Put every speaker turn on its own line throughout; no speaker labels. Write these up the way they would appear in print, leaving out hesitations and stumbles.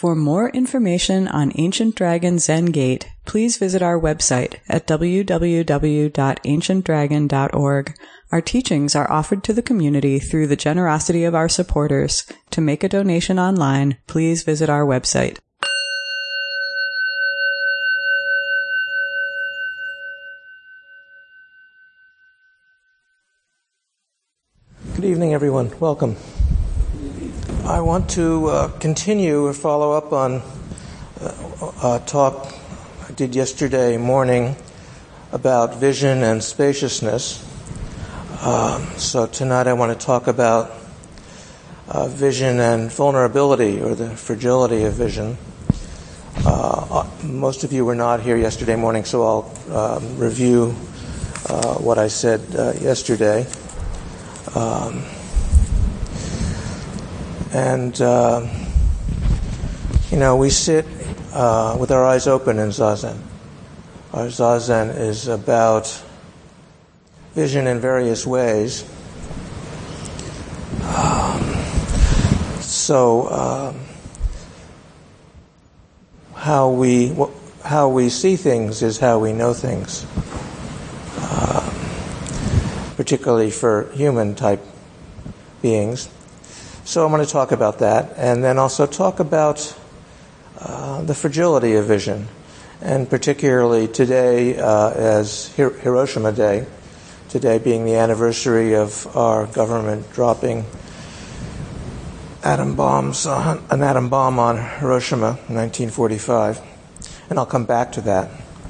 For more information on Ancient Dragon Zen Gate, please visit our website at www.ancientdragon.org. Our teachings are offered to the community through the generosity of our supporters. To make a donation online, please visit our website.
Good evening, everyone. Welcome. I want to continue or follow up on a talk I did yesterday morning about vision and spaciousness. So tonight I want to talk about vision and vulnerability, or the fragility of vision. Most of you were not here yesterday morning, so I'll review what I said yesterday. We sit with our eyes open in Zazen. Our Zazen is about vision in various ways. How we see things is how we know things, particularly for human-type beings. So I'm going to talk about that, and then also talk about the fragility of vision, and particularly today as Hiroshima Day, today being the anniversary of our government dropping an atom bomb on Hiroshima in 1945, and I'll come back to that.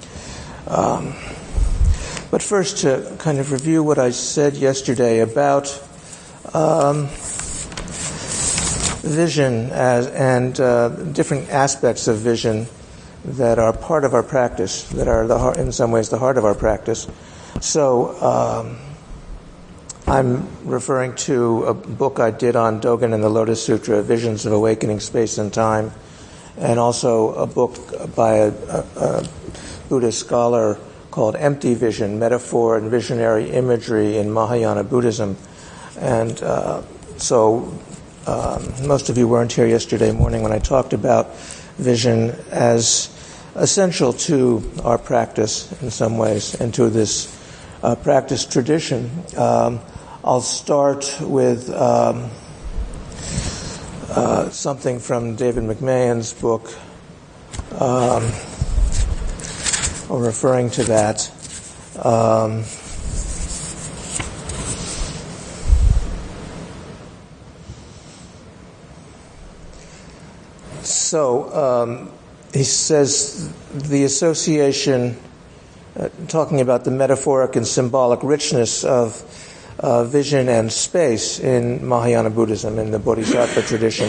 But first, to kind of review what I said yesterday about vision and different aspects of vision that are part of our practice, that are in some ways the heart of our practice. So I'm referring to a book I did on Dogen and the Lotus Sutra, Visions of Awakening Space and Time, and also a book by a Buddhist scholar called Empty Vision, Metaphor and Visionary Imagery in Mahayana Buddhism. And most of you weren't here yesterday morning when I talked about vision as essential to our practice in some ways and to this practice tradition. I'll start with something from David McMahon's book, or referring to that. He says the association, talking about the metaphoric and symbolic richness of vision and space in Mahayana Buddhism, in the Bodhisattva tradition.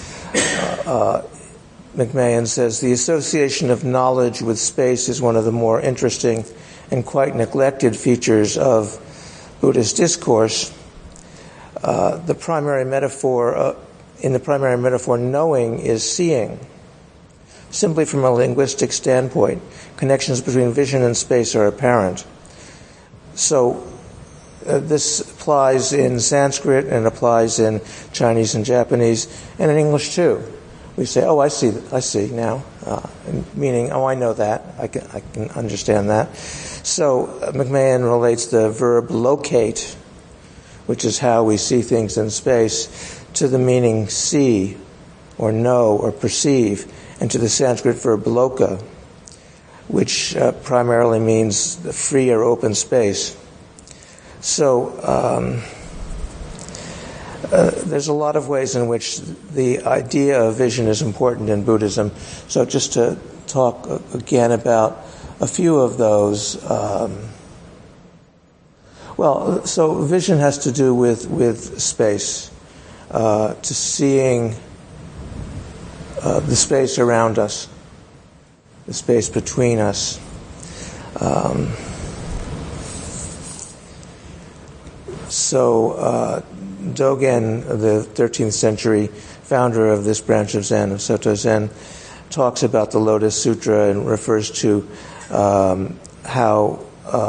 McMahon says, the association of knowledge with space is one of the more interesting and quite neglected features of Buddhist discourse. In the primary metaphor, knowing is seeing. Simply from a linguistic standpoint, connections between vision and space are apparent. So this applies in Sanskrit and applies in Chinese and Japanese and in English too. We say, "Oh, I see now," meaning, "Oh, I know that. I can understand that." So McMahon relates the verb locate, which is how we see things in space, to the meaning see or know or perceive, and to the Sanskrit verb loka, which primarily means the free or open space. So there's a lot of ways in which the idea of vision is important in Buddhism. So just to talk again about a few of those. So vision has to do with space, to seeing the space around us, the space between us. Dogen, the 13th century founder of this branch of Zen, of Soto Zen, talks about the Lotus Sutra and refers to how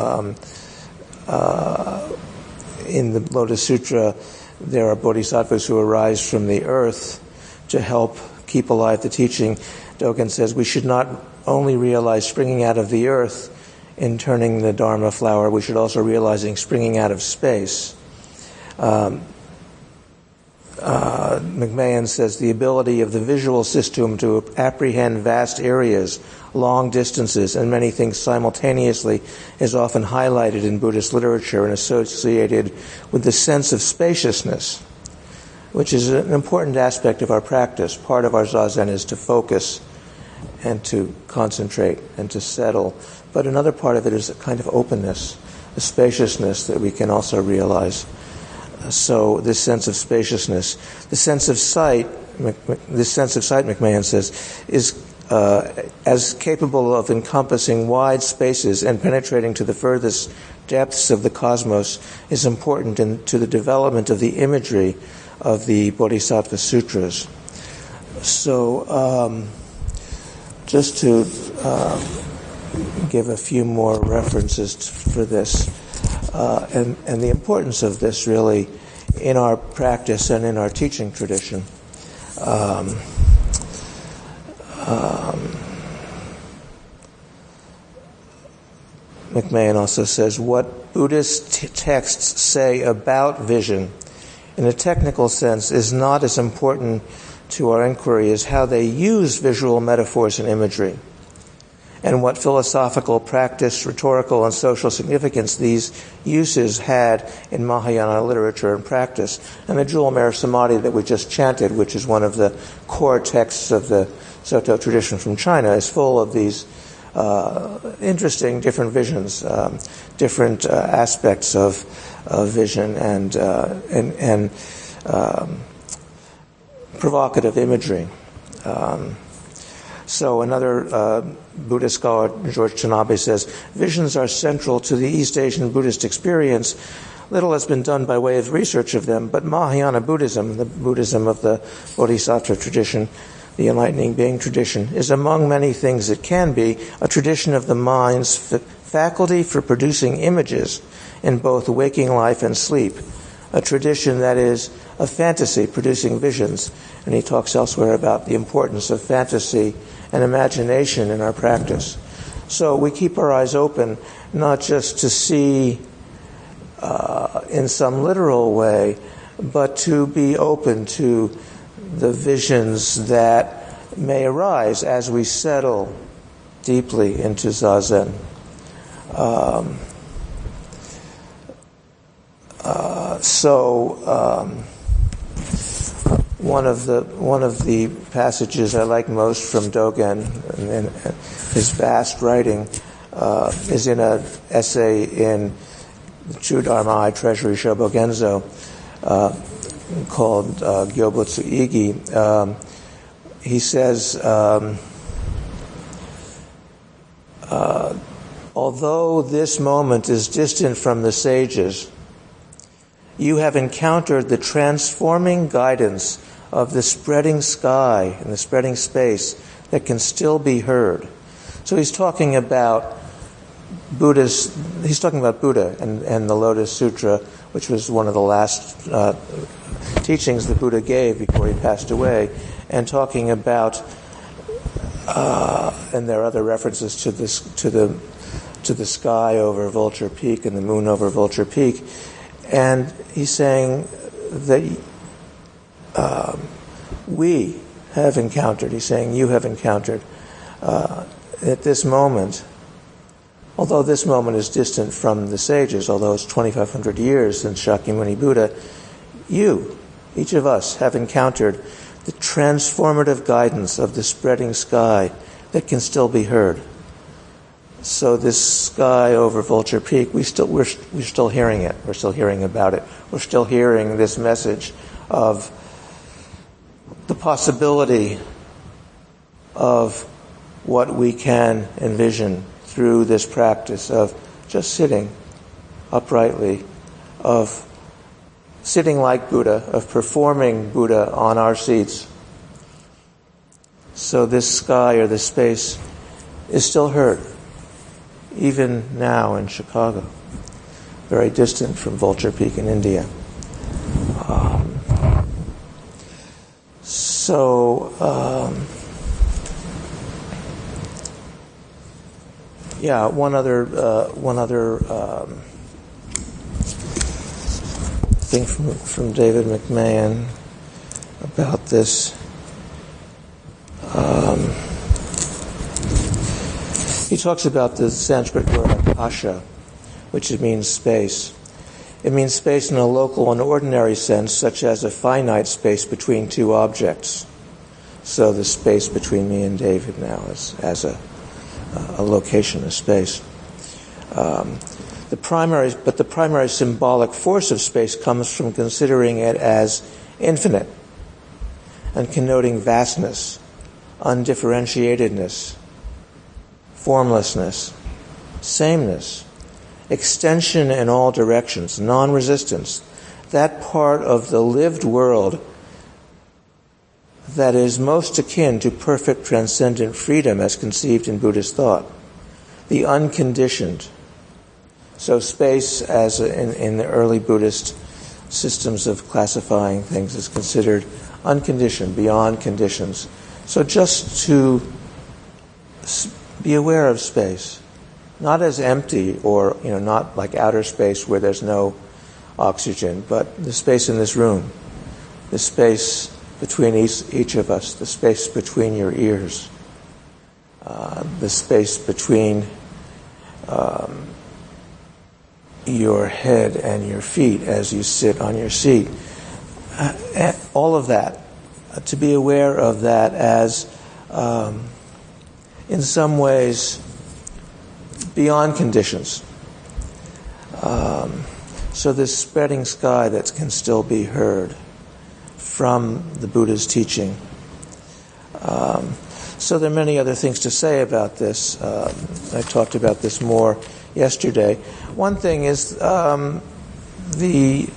in the Lotus Sutra there are bodhisattvas who arise from the earth to help keep alive the teaching, Dogen says we should not only realize springing out of the earth in turning the Dharma flower, we should also realizing springing out of space. McMahon says the ability of the visual system to apprehend vast areas, long distances, and many things simultaneously is often highlighted in Buddhist literature and associated with the sense of spaciousness, which is an important aspect of our practice. Part of our zazen is to focus and to concentrate and to settle. But another part of it is a kind of openness, a spaciousness that we can also realize. So this sense of spaciousness, the sense of sight, McMahon says, is as capable of encompassing wide spaces and penetrating to the furthest depths of the cosmos is important to the development of the imagery of the Bodhisattva Sutras. So just to give a few more references for this, and the importance of this really in our practice and in our teaching tradition. McMahon also says, what Buddhist texts say about vision in a technical sense is not as important to our inquiry as how they use visual metaphors and imagery, and what philosophical practice, rhetorical, and social significance these uses had in Mahayana literature and practice. And the Jewel Mare Samadhi that we just chanted, which is one of the core texts of the Soto tradition from China, is full of these interesting different visions, different aspects of vision and provocative imagery. So another Buddhist scholar, George Tanabe, says, visions are central to the East Asian Buddhist experience. Little has been done by way of research of them, but Mahayana Buddhism, the Buddhism of the Bodhisattva tradition, the enlightening being tradition, is among many things it can be a tradition of the mind's faculty for producing images in both waking life and sleep, a tradition that is of fantasy producing visions. And he talks elsewhere about the importance of fantasy and imagination in our practice. So we keep our eyes open, not just to see in some literal way, but to be open to the visions that may arise as we settle deeply into Zazen. One of the passages I like most from Dogen and his vast writing is in an essay in Chudharma Treasury Shobogenzo called Gyobutsu Igi. He says, although this moment is distant from the sages, you have encountered the transforming guidance of the spreading sky and the spreading space that can still be heard. So he's talking about Buddha and the Lotus Sutra, which was one of the last teachings the Buddha gave before he passed away, and talking about, and there are other references to this, to the sky over Vulture Peak and the moon over Vulture Peak. And he's saying that we have encountered, he's saying you have encountered, at this moment, although this moment is distant from the sages, although it's 2,500 years since Shakyamuni Buddha, you, each of us, have encountered the transformative guidance of the spreading sky that can still be heard. So this sky over Vulture Peak, we're still hearing it. We're still hearing about it. We're still hearing this message of the possibility of what we can envision through this practice of just sitting uprightly, of sitting like Buddha, of performing Buddha on our seats. So this sky or this space is still heard, even now in Chicago, very distant from Vulture Peak in India. So, one other thing from David McMahon about this. He talks about the Sanskrit word akasha, which means space. It means space in a local and ordinary sense, such as a finite space between two objects. So the space between me and David now is as a location, a space. The primary symbolic force of space comes from considering it as infinite and connoting vastness, undifferentiatedness, formlessness, sameness, extension in all directions, non-resistance, that part of the lived world that is most akin to perfect transcendent freedom as conceived in Buddhist thought, the unconditioned. So space, as in the early Buddhist systems of classifying things, is considered unconditioned, beyond conditions. So just to be aware of space, not as empty or, not like outer space where there's no oxygen, but the space in this room, the space between each of us, the space between your ears, the space between your head and your feet as you sit on your seat. All of that, to be aware of that as, in some ways, beyond conditions. So this spreading sky that can still be heard from the Buddha's teaching. So there are many other things to say about this. I talked about this more yesterday. One thing is the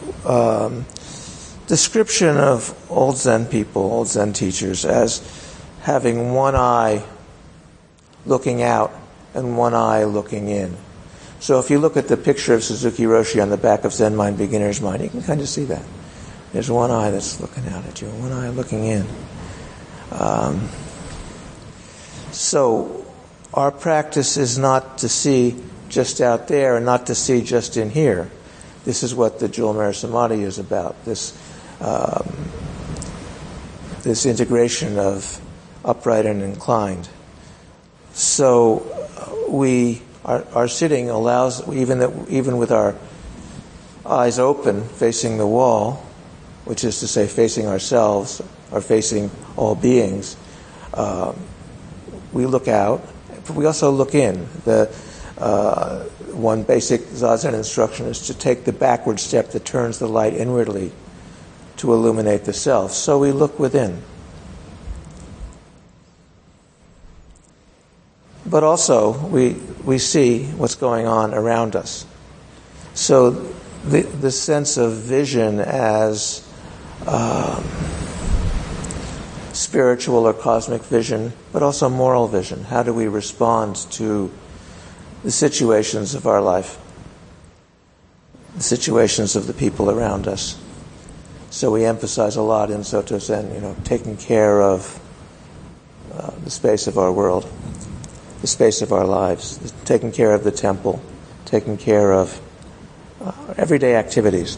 description of old Zen people, old Zen teachers, as having one eye looking out and one eye looking in. So if you look at the picture of Suzuki Roshi on the back of Zen Mind, Beginner's Mind, you can kind of see that. There's one eye that's looking out at you, and one eye looking in. So our practice is not to see just out there and not to see just in here. This is what the Jewel Mirror Samadhi is about, this integration of upright and inclined. So our sitting allows, even with our eyes open, facing the wall, which is to say facing ourselves or facing all beings, we look out, but we also look in. The one basic Zazen instruction is to take the backward step that turns the light inwardly to illuminate the self. So we look within. But also, we see what's going on around us. So the sense of vision as spiritual or cosmic vision, but also moral vision. How do we respond to the situations of our life, the situations of the people around us? So we emphasize a lot in Soto Zen, taking care of the space of our world, the space of our lives, taking care of the temple, taking care of everyday activities.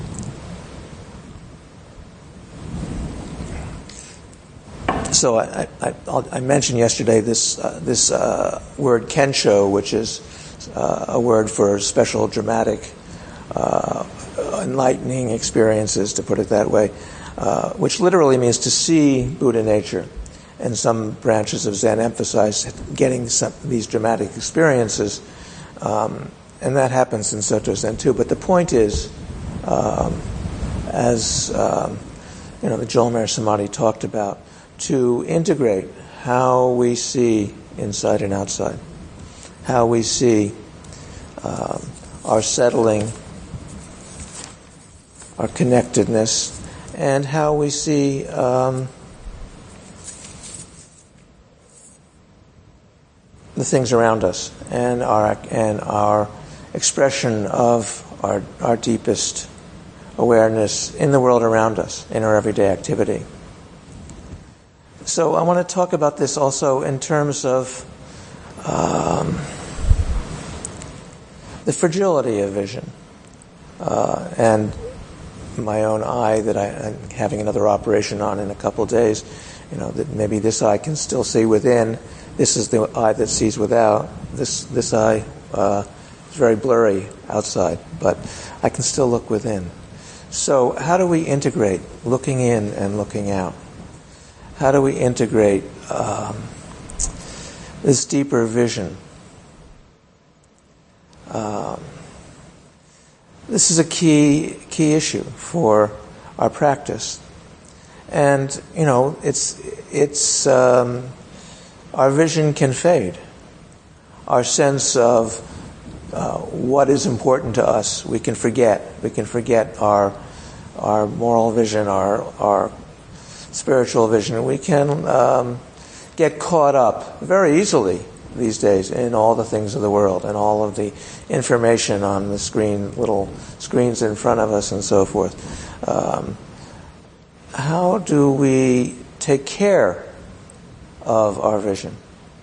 So I mentioned yesterday this word kensho, which is a word for special dramatic enlightening experiences, to put it that way, which literally means to see Buddha nature. And some branches of Zen emphasize getting these dramatic experiences, and that happens in Soto Zen too. But the point is, as the Jewel Mirror Samadhi talked about, to integrate how we see inside and outside, how we see our settling, our connectedness, and how we see the things around us, and our expression of our deepest awareness in the world around us, in our everyday activity. So I want to talk about this also in terms of the fragility of vision and my own eye that I'm having another operation on in a couple of days. That maybe this eye can still see within. This is the eye that sees without. This eye is very blurry outside, but I can still look within. So how do we integrate looking in and looking out? How do we integrate this deeper vision? This is a key issue for our practice, and it's our vision can fade. Our sense of what is important to us, we can forget. We can forget our moral vision, our spiritual vision. We can get caught up very easily these days in all the things of the world and all of the information on the screen, little screens in front of us and so forth. How do we take care of our vision?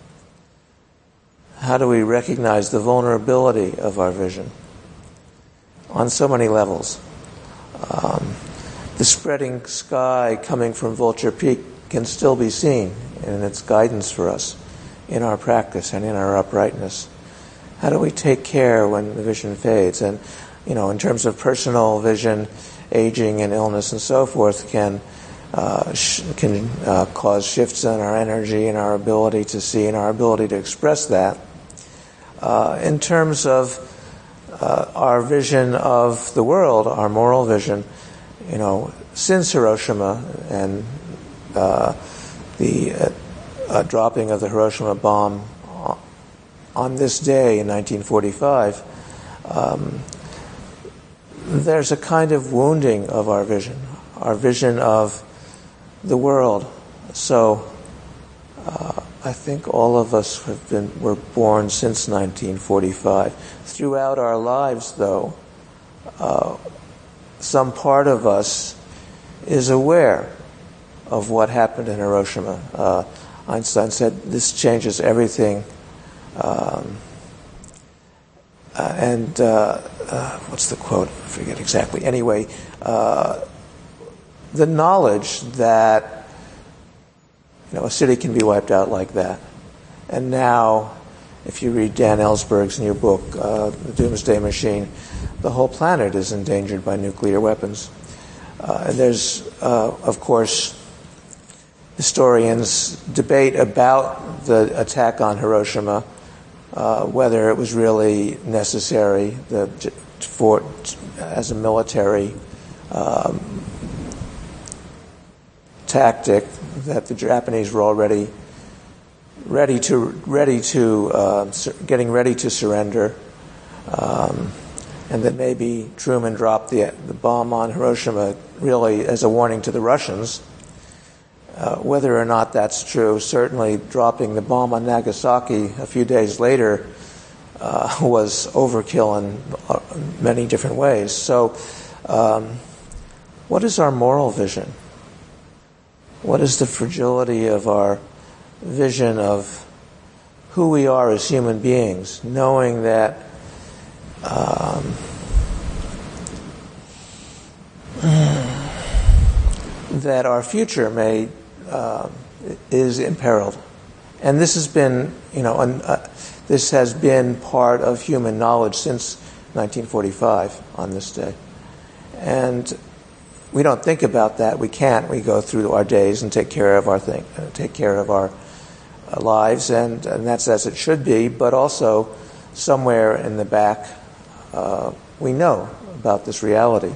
How do we recognize the vulnerability of our vision? On so many levels. The spreading sky coming from Vulture Peak can still be seen in its guidance for us in our practice and in our uprightness. How do we take care when the vision fades? And, in terms of personal vision, aging and illness and so forth can cause shifts in our energy and our ability to see and our ability to express that. In terms of our vision of the world, our moral vision, since Hiroshima and the dropping of the Hiroshima bomb on this day in 1945, there's a kind of wounding of our vision of the world. So I think all of us were born since 1945. Throughout our lives, though, some part of us is aware of what happened in Hiroshima. Einstein said, this changes everything. What's the quote? I forget exactly. Anyway, the knowledge that a city can be wiped out like that. And now, if you read Dan Ellsberg's new book, The Doomsday Machine, the whole planet is endangered by nuclear weapons. And there's, of course, historians debate about the attack on Hiroshima, whether it was really necessary as a military tactic, that the Japanese were already getting ready to surrender, and that maybe Truman dropped the bomb on Hiroshima really as a warning to the Russians. Whether or not that's true, certainly dropping the bomb on Nagasaki a few days later was overkill in many different ways. So, what is our moral vision? What is the fragility of our vision of who we are as human beings, knowing that that our future is imperiled? And this has been, this has been part of human knowledge since 1945 on this day. And we don't think about that. We can't. We go through our days and take care of our lives, and that's as it should be. But also, somewhere in the back, we know about this reality,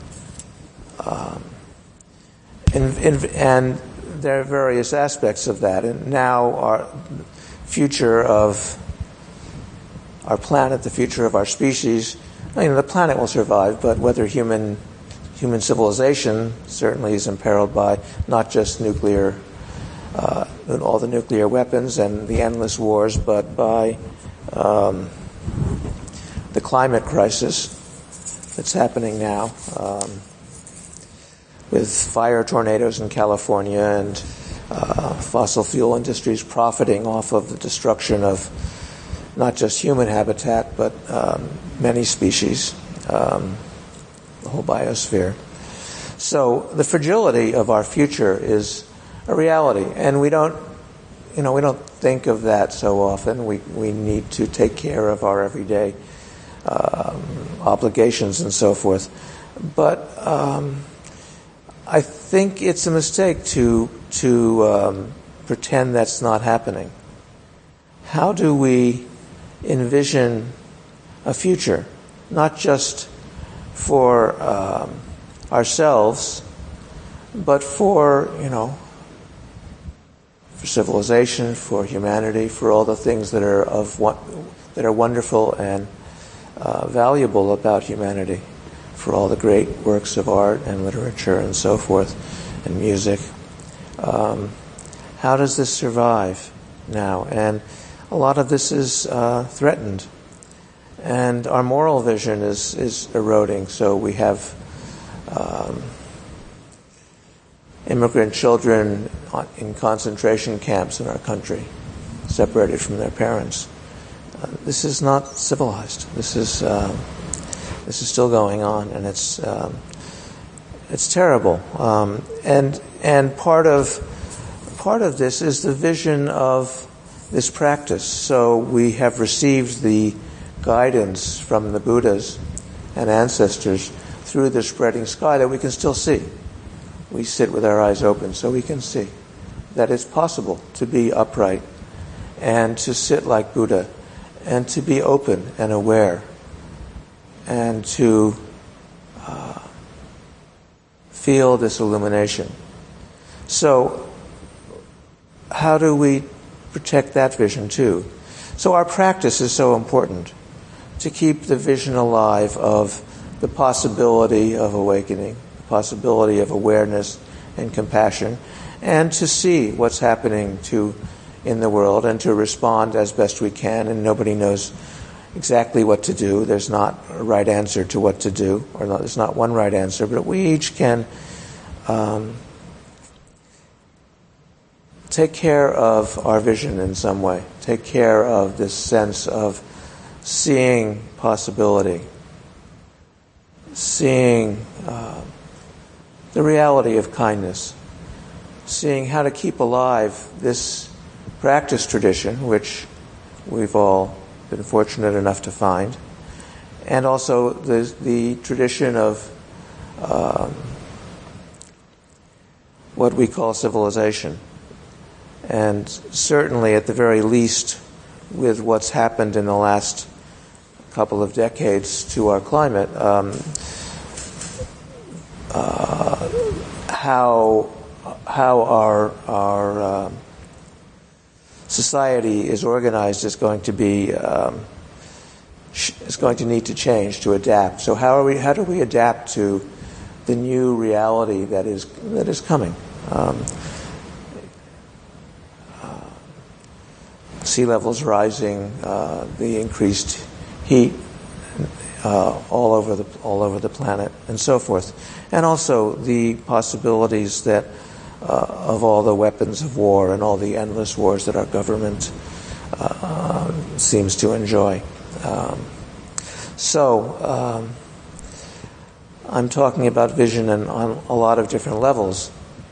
and there are various aspects of that. And now, our future of our planet, the future of our species. The planet will survive, but whether human civilization certainly is imperiled by not just nuclear, all the nuclear weapons and the endless wars, but by the climate crisis that's happening now, with fire tornadoes in California and fossil fuel industries profiting off of the destruction of not just human habitat, but many species, the whole biosphere. So the fragility of our future is a reality, and we don't think of that so often. We need to take care of our everyday obligations and so forth. But I think it's a mistake to pretend that's not happening. How do we envision a future, not just for ourselves, but for civilization, for humanity, for all the things that are wonderful and valuable about humanity, for all the great works of art and literature and so forth, and music. How does this survive now? And a lot of this is threatened, and our moral vision is eroding. So we have immigrant children in concentration camps in our country, separated from their parents. This is not civilized. This is still going on, and it's terrible. And part of this is the vision of this practice. So we have received the guidance from the Buddhas and ancestors through the spreading sky that we can still see. We sit with our eyes open so we can see that it's possible to be upright and to sit like Buddha and to be open and aware and to feel this illumination. So how do we protect that vision too? So our practice is so important to keep the vision alive of the possibility of awakening, the possibility of awareness and compassion, and to see what's happening in the world and to respond as best we can. And nobody knows exactly what to do. There's not a right answer to what to do, there's not one right answer, but we each can take care of our vision in some way, take care of this sense of seeing possibility, seeing the reality of kindness, seeing how to keep alive this practice tradition, which we've all been fortunate enough to find, and also the tradition of what we call civilization. And certainly, at the very least, with what's happened in the last couple of decades to our climate, how our society is organized is going to need to change, to adapt. So how do we adapt to the new reality that is coming? Sea levels rising, the increased heat all over the planet, and so forth, and also the possibilities that of all the weapons of war and all the endless wars that our government seems to enjoy. So I'm talking about vision on a lot of different levels.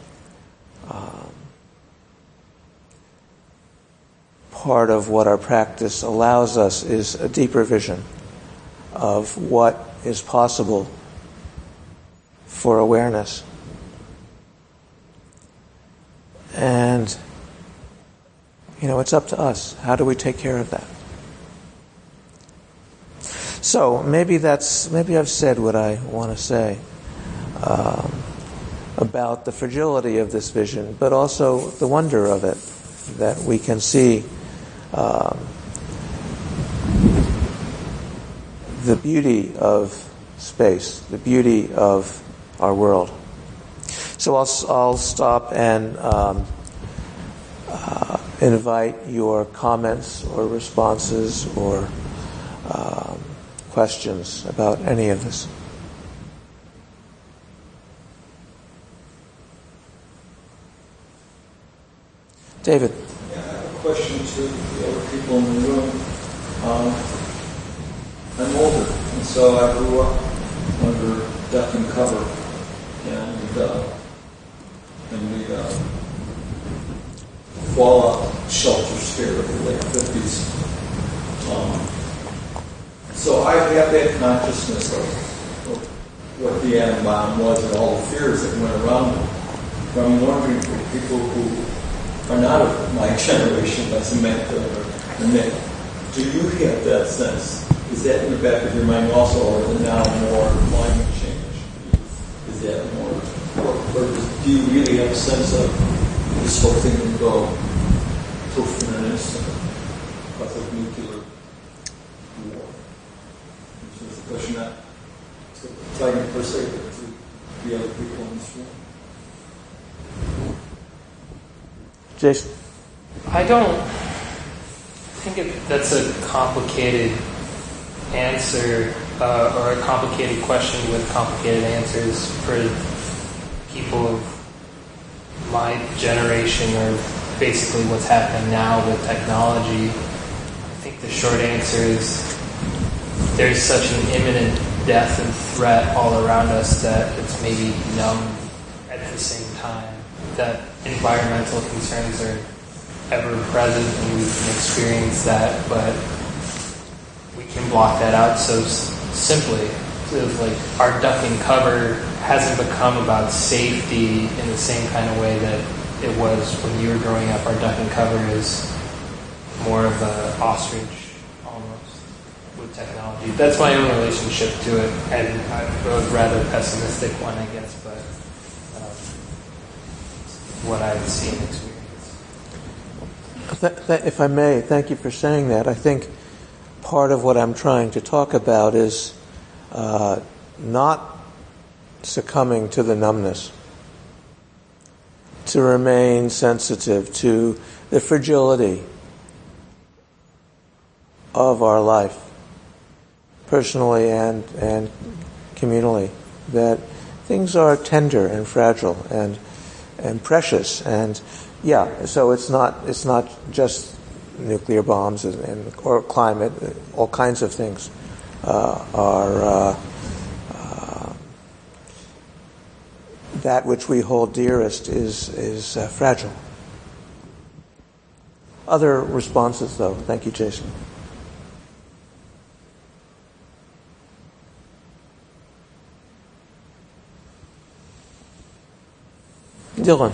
Part of what our practice allows us is a deeper vision of what is possible for awareness. And, it's up to us. How do we take care of that? So maybe I've said what I want to say about the fragility of this vision, but also the wonder of it, that we can see the beauty of space, the beauty of our world. So I'll stop and invite your comments or responses or questions about any of this. David.
Yeah, I have a question to the other people in the room. I'm older, and so I grew up under death and cover, and the fallout shelter scare of the late 50s. So I have that consciousness of what the atom bomb was and all the fears that went around it. But I'm wondering for people who are not of my generation, that's Samantha or Nick, do you have that sense? Is that in the back of your mind also, or is it now more climate change? Is that more, or do you really have a sense of this whole thing can go poof in an instant because of nuclear war? Which is the question not to Tiger per se, but to the other people in this room.
Jason?
I don't think that's a complicated answer or a complicated question with complicated answers for people of my generation or basically what's happening now with technology. I think the short answer is there's such an imminent death and threat all around us that it's maybe numb at the same time. That environmental concerns are ever present and we can experience that, but we can block that out so simply. So like our duck and cover hasn't become about safety in the same kind of way that it was when you were growing up. Our duck and cover is more of an ostrich almost with technology. That's my own relationship to it, and I was rather pessimistic one, I guess, but what I've seen and experienced.
If I may, thank you for saying that. I think part of what I'm trying to talk about is not succumbing to the numbness, to remain sensitive to the fragility of our life, personally and communally, that things are tender and fragile and precious, and so it's not just nuclear bombs or climate. All kinds of things are that which we hold dearest is fragile. Other responses, though. Thank you, Jason. Dylan.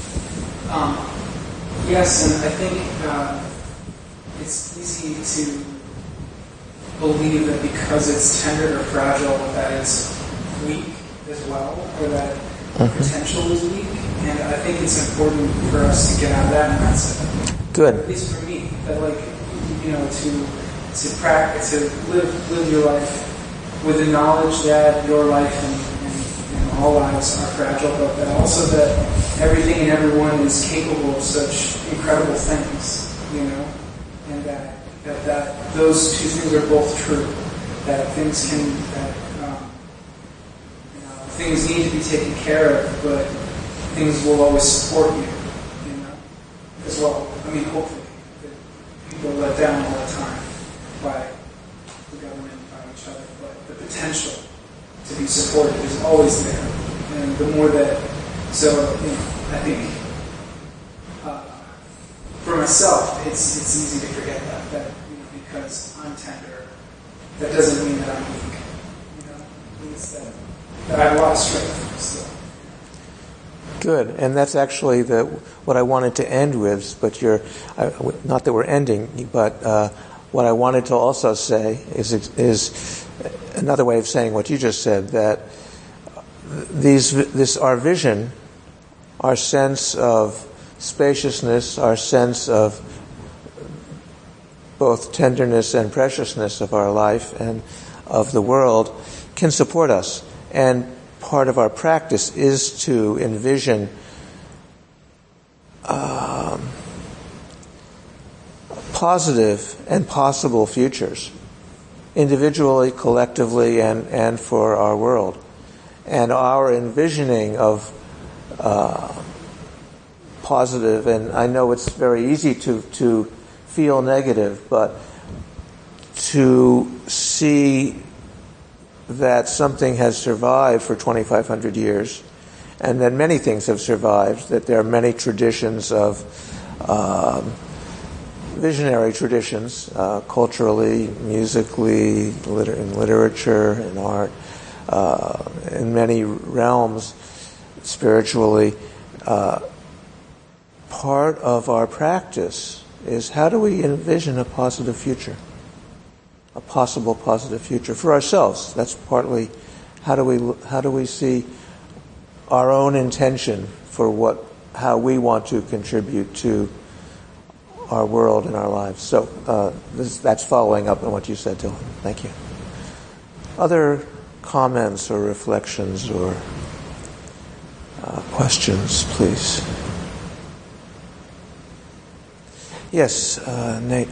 Yes, and I think it's easy to believe that because it's tender or fragile, that it's weak as well, or that potential is weak. And I think it's important for us to get out of that mindset.
Good.
At least for me, that to practice, to live your life with the knowledge that your life and all lives are fragile, but that also that everything and everyone is capable of such incredible things, and that those two things are both true. That things things need to be taken care of, but things will always support you, as well. I mean, hopefully, that people are let down all the time by the government, by each other, but the potential to be supported is always there, and the more that. So, I think for myself, it's easy to forget that because I'm tender, that doesn't mean that I'm weak. It means that I have a lot of strength still.
Good, and that's actually what I wanted to end with. But not that we're ending, but what I wanted to also say is another way of saying what you just said, that our vision, our sense of spaciousness, our sense of both tenderness and preciousness of our life and of the world can support us. And part of our practice is to envision positive and possible futures, individually, collectively, and for our world. And our envisioning of positive, and I know it's very easy to feel negative, but to see that something has survived for 2,500 years, and that many things have survived, that there are many traditions of visionary traditions, culturally, musically, in literature, in art, in many realms, spiritually. Part of our practice is how do we envision a positive future? A possible positive future for ourselves. That's partly how do we see our own intention for how we want to contribute to our world and our lives. So that's following up on what you said, Dylan. Thank you. Other comments or reflections or questions, please. Yes, Nate.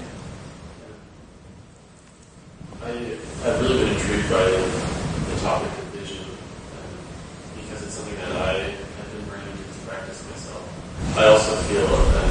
I've really been intrigued by the topic of vision because it's something that I have been bringing into practice myself. I also feel that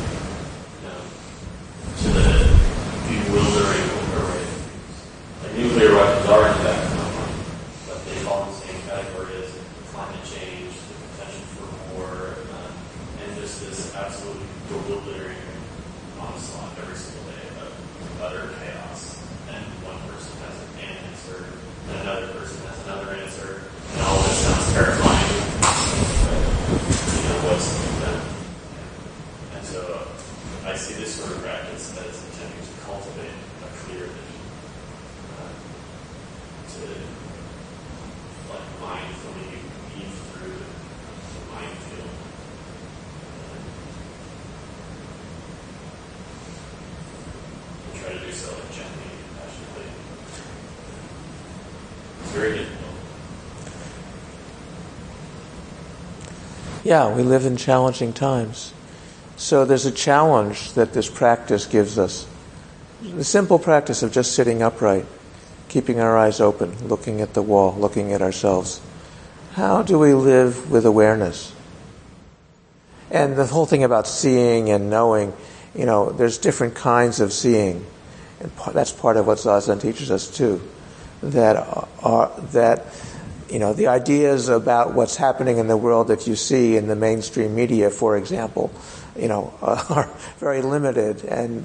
to the bewildering array, like nuclear weapons are in fact phenomenon, but they fall in the same category as climate change, the potential for war, and just this absolute bewildering onslaught every single day of utter chaos. And one person has an answer, and another person has another answer, and all this sounds terrifying. And so I see this sort of practice as attempting to cultivate a clear vision, to mindfully weave through the minefield. And try to do so gently and passionately. It's very difficult.
Yeah, we live in challenging times. So there's a challenge that this practice gives us. The simple practice of just sitting upright, keeping our eyes open, looking at the wall, looking at ourselves. How do we live with awareness? And the whole thing about seeing and knowing, there's different kinds of seeing. And that's part of what Zazen teaches us too. The ideas about what's happening in the world that you see in the mainstream media, for example, are very limited and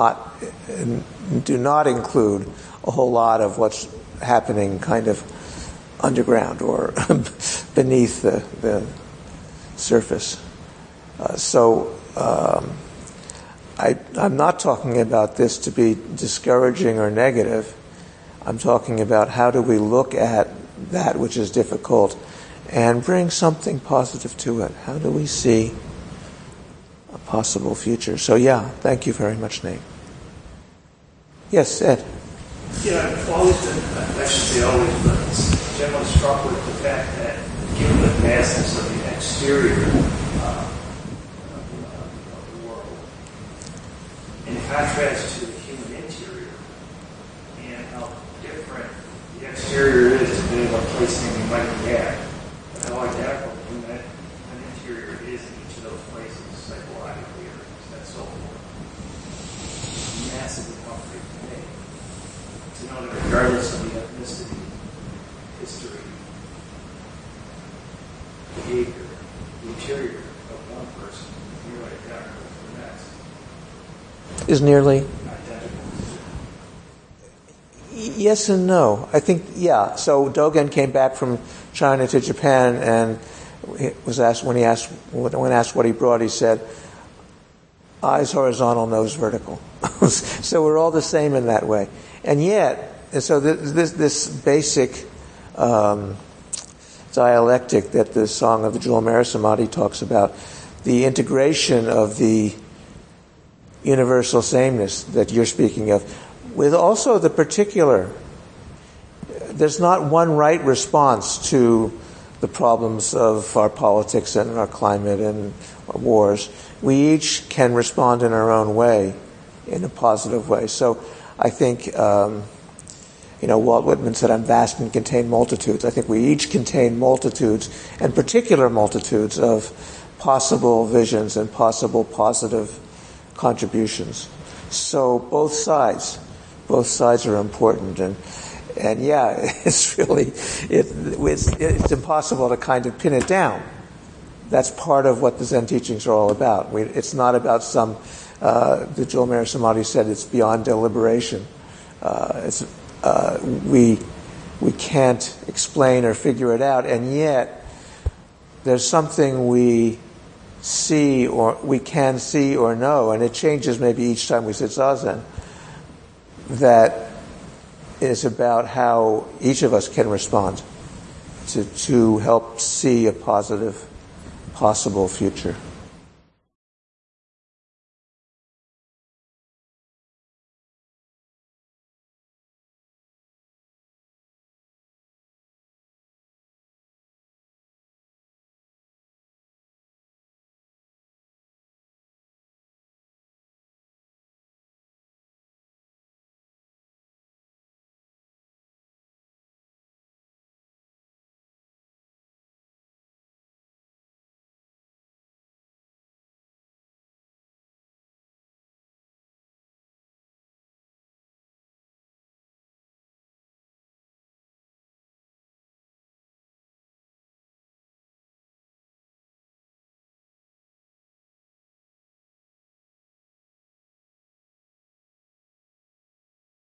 do not include a whole lot of what's happening kind of underground or beneath the surface. I'm not talking about this to be discouraging or negative. I'm talking about how do we look at that which is difficult and bring something positive to it. How do we see a possible future? So thank you very much, Nate. Yes, Ed.
Yeah, I've always been, I should say always, but generally struck with the fact that given the vastness of the exterior of the world, in contrast to the human interior, and how different the exterior is depending on what place you might be at, and how identical the human interior is in each of those places, psychologically or and so forth. Massively comforting to me. To know that regardless of the ethnicity, history, behavior, the interior of one person is nearly identical to the next.
Is nearly?
Identical.
Yes and no. I think, So Dogen came back from China to Japan and was asked when asked what he brought, he said, eyes horizontal, nose vertical. So we're all the same in that way. And yet, so this basic dialectic that the Song of the Jewel Mara Samadhi talks about, the integration of the universal sameness that you're speaking of, with also the particular. There's not one right response to the problems of our politics and our climate and our wars. We each can respond in our own way, in a positive way. So I think, Walt Whitman said, I'm vast and contain multitudes. I think we each contain multitudes, and particular multitudes of possible visions and possible positive contributions. So both sides are important, and yeah, it's really it's impossible to kind of pin it down. That's part of what the Zen teachings are all about. It's not about some. The Jewel Mary Samadhi said it's beyond deliberation. We can't explain or figure it out, and yet there's something we see or we can see or know, and it changes maybe each time we sit zazen. That is about how each of us can respond to help see a positive, possible future.